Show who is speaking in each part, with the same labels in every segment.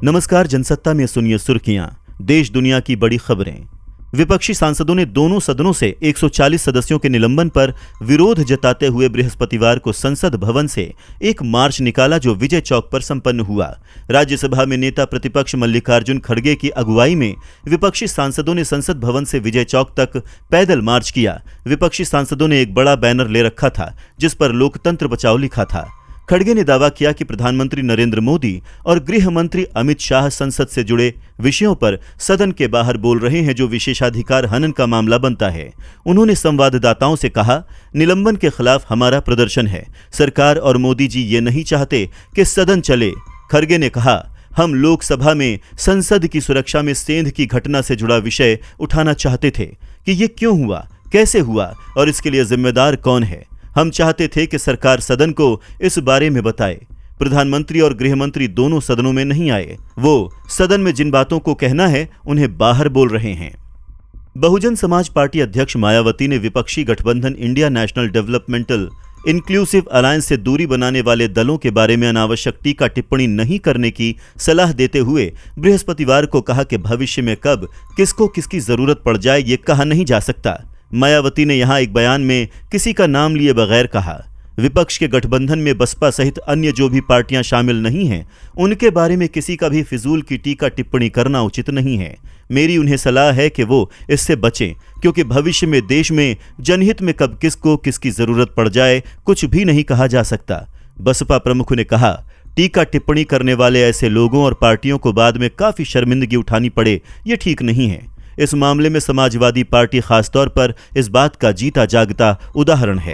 Speaker 1: नमस्कार, जनसत्ता में सुनिए सुर्खियां, देश दुनिया की बड़ी खबरें। विपक्षी सांसदों ने दोनों सदनों से 140 सदस्यों के निलंबन पर विरोध जताते हुए बृहस्पतिवार को संसद भवन से एक मार्च निकाला जो विजय चौक पर संपन्न हुआ। राज्यसभा में नेता प्रतिपक्ष मल्लिकार्जुन खड़गे की अगुवाई में विपक्षी सांसदों ने संसद भवन से विजय चौक तक पैदल मार्च किया। विपक्षी सांसदों ने एक बड़ा बैनर ले रखा था जिस पर लोकतंत्र बचाओ लिखा था। खड़गे ने दावा किया कि प्रधानमंत्री नरेंद्र मोदी और गृह मंत्री अमित शाह संसद से जुड़े विषयों पर सदन के बाहर बोल रहे हैं जो विशेषाधिकार हनन का मामला बनता है। उन्होंने संवाददाताओं से कहा, निलंबन के खिलाफ हमारा प्रदर्शन है। सरकार और मोदी जी ये नहीं चाहते कि सदन चले। खड़गे ने कहा, हम लोकसभा में संसद की सुरक्षा में सेंध की घटना से जुड़ा विषय उठाना चाहते थे कि ये क्यों हुआ, कैसे हुआ और इसके लिए जिम्मेदार कौन है। हम चाहते थे कि सरकार सदन को इस बारे में बताए। प्रधानमंत्री और गृह मंत्री दोनों सदनों में नहीं आए। वो सदन में जिन बातों को कहना है उन्हें बाहर बोल रहे हैं। बहुजन समाज पार्टी अध्यक्ष मायावती ने विपक्षी गठबंधन India national developmental inclusive alliance से दूरी बनाने वाले दलों के बारे में अनावश्यक टीका टिप्पणी नहीं करने की सलाह देते हुए बृहस्पतिवार को कहा कि भविष्य में कब किसको किसकी जरूरत पड़ जाए ये कहा नहीं जा सकता। मायावती ने यहां एक बयान में किसी का नाम लिए बगैर कहा, विपक्ष के गठबंधन में बसपा सहित अन्य जो भी पार्टियां शामिल नहीं हैं उनके बारे में किसी का भी फिजूल की टीका टिप्पणी करना उचित नहीं है। मेरी उन्हें सलाह है कि वो इससे बचें क्योंकि भविष्य में देश में जनहित में कब किसको किसकी जरूरत पड़ जाए कुछ भी नहीं कहा जा सकता। बसपा प्रमुख ने कहा, टीका टिप्पणी करने वाले ऐसे लोगों और पार्टियों को बाद में काफी शर्मिंदगी उठानी पड़े ये ठीक नहीं है। इस मामले में समाजवादी पार्टी खासतौर पर इस बात का जीता जागता उदाहरण है।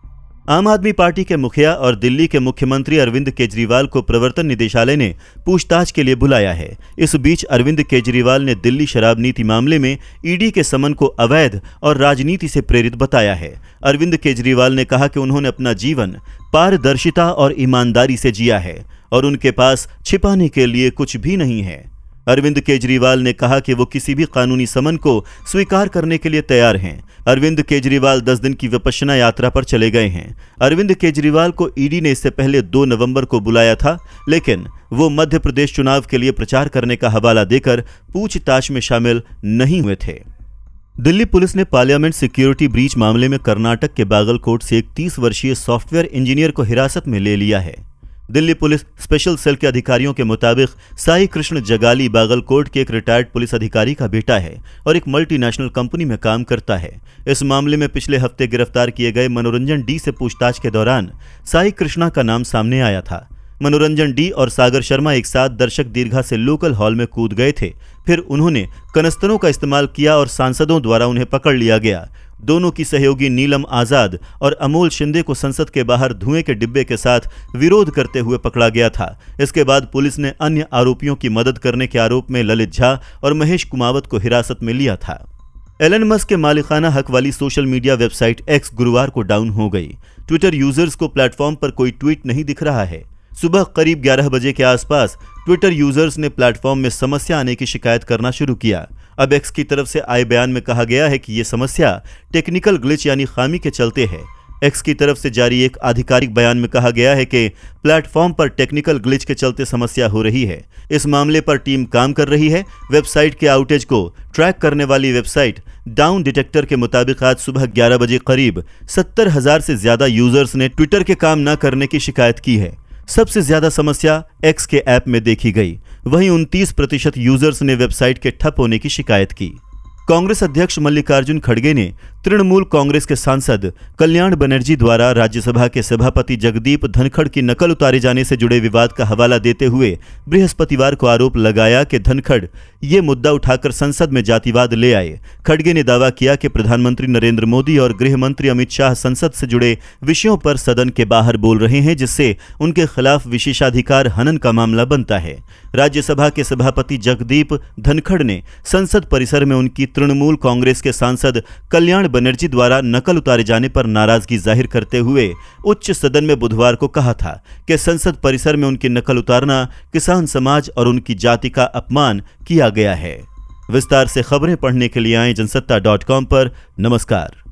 Speaker 1: आम आदमी पार्टी के मुखिया और दिल्ली के मुख्यमंत्री अरविंद केजरीवाल को प्रवर्तन निदेशालय ने पूछताछ के लिए बुलाया है। इस बीच अरविंद केजरीवाल ने दिल्ली शराब नीति मामले में ईडी के समन को अवैध और राजनीति से प्रेरित बताया है। अरविंद केजरीवाल ने कहा कि उन्होंने अपना जीवन पारदर्शिता और ईमानदारी से जिया है और उनके पास छिपाने के लिए कुछ भी नहीं है। अरविंद केजरीवाल ने कहा कि वो किसी भी कानूनी समन को स्वीकार करने के लिए तैयार हैं। अरविंद केजरीवाल 10 दिन की विपश्यना यात्रा पर चले गए हैं। अरविंद केजरीवाल को ईडी ने इससे पहले 2 नवंबर को बुलाया था, लेकिन वो मध्य प्रदेश चुनाव के लिए प्रचार करने का हवाला देकर पूछताछ में शामिल नहीं हुए थे। दिल्ली पुलिस ने पार्लियामेंट सिक्योरिटी ब्रीच मामले में कर्नाटक के बागलकोट से एक 30 वर्षीय सॉफ्टवेयर इंजीनियर को हिरासत में ले लिया है। दिल्ली पुलिस स्पेशल सेल के अधिकारियों के मुताबिक साई कृष्ण जगाली बागलकोट के एक रिटायर्ड पुलिस अधिकारी का बेटा है और एक मल्टीनेशनल कंपनी में काम करता है। इस मामले में पिछले हफ्ते गिरफ्तार किए गए मनोरंजन डी से पूछताछ के दौरान साई कृष्णा का नाम सामने आया था। मनोरंजन डी और सागर शर्मा एक साथ दर्शक दीर्घा से लोकल हॉल में कूद गए थे। फिर उन्होंने कनस्तरों का इस्तेमाल किया और सांसदों द्वारा उन्हें पकड़ लिया गया। दोनों की सहयोगी नीलम आजाद और अमोल शिंदे को संसद के बाहर धुएं के डिब्बे के साथ विरोध करते हुए पकड़ा गया था। इसके बाद पुलिस ने अन्य आरोपियों की मदद करने के आरोप में ललित झा और महेश कुमावत को हिरासत में लिया था। एलन मस्क के मालिकाना हक वाली सोशल मीडिया वेबसाइट एक्स गुरुवार को डाउन हो गई। ट्विटर यूजर्स को प्लेटफॉर्म पर कोई ट्वीट नहीं दिख रहा है। सुबह करीब 11 बजे के आसपास ट्विटर यूजर्स ने प्लेटफॉर्म में समस्या आने की शिकायत करना शुरू किया। अब एक्स की तरफ से आए बयान में कहा गया है कि यह समस्या टेक्निकल ग्लिच यानी खामी के चलते है। एक्स की तरफ से जारी एक आधिकारिक बयान में कहा गया है कि प्लेटफॉर्म पर टेक्निकल ग्लिच के चलते समस्या हो रही है। इस मामले पर टीम काम कर रही है। वेबसाइट के आउटेज को ट्रैक करने वाली वेबसाइट डाउन डिटेक्टर के मुताबिक आज सुबह 11 बजे करीब 70,000 से ज्यादा यूजर्स ने ट्विटर के काम न करने की शिकायत की है। सबसे ज्यादा समस्या एक्स के ऐप में देखी गई। वहीं 29% यूजर्स ने वेबसाइट के ठप होने की शिकायत की। कांग्रेस अध्यक्ष मल्लिकार्जुन खड़गे ने तृणमूल कांग्रेस के सांसद कल्याण बनर्जी द्वारा राज्यसभा के सभापति जगदीप धनखड़ की नकल उतारे जाने से जुड़े विवाद का हवाला देते हुए बृहस्पतिवार को आरोप लगाया कि धनखड़ ये मुद्दा उठाकर संसद में जातिवाद ले आए। खड़गे ने दावा किया कि प्रधानमंत्री नरेंद्र मोदी और गृह मंत्री अमित शाह संसद से जुड़े विषयों पर सदन के बाहर बोल रहे हैं जिससे उनके खिलाफ विशेषाधिकार हनन का मामला बनता है। राज्यसभा के सभापति जगदीप धनखड़ ने संसद परिसर में उनकी तृणमूल कांग्रेस के सांसद कल्याण बनर्जी द्वारा नकल उतारे जाने पर नाराजगी जाहिर करते हुए उच्च सदन में बुधवार को कहा था कि संसद परिसर में उनकी नकल उतारना किसान समाज और उनकी जाति का अपमान किया गया है। विस्तार से खबरें पढ़ने के लिए आए जनसत्ता.com पर। नमस्कार।